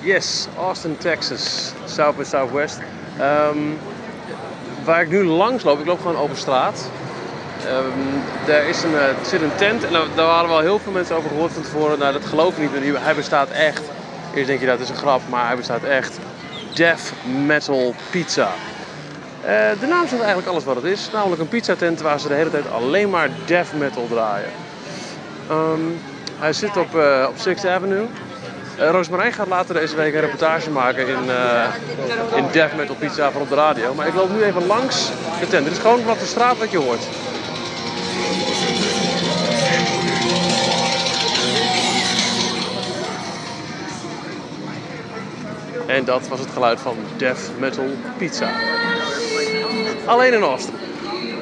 Yes, Austin, Texas. South by Southwest. Waar ik nu langs loop, ik loop gewoon over straat. Er zit een tent en daar waren wel heel veel mensen over gehoord van tevoren. Nou, dat geloof ik niet, hij bestaat echt. Eerst denk je dat is een grap, maar hij bestaat echt. Death Metal Pizza. De naam zegt eigenlijk alles wat het is. Namelijk een pizzatent waar ze de hele tijd alleen maar death metal draaien. Hij zit op 6th Avenue. Roosmarijn gaat later deze week een reportage maken in Death Metal Pizza van op de radio. Maar ik loop nu even langs de tent. Dit is gewoon wat de straat wat je hoort. En dat was het geluid van Death Metal Pizza. Alleen in Austin.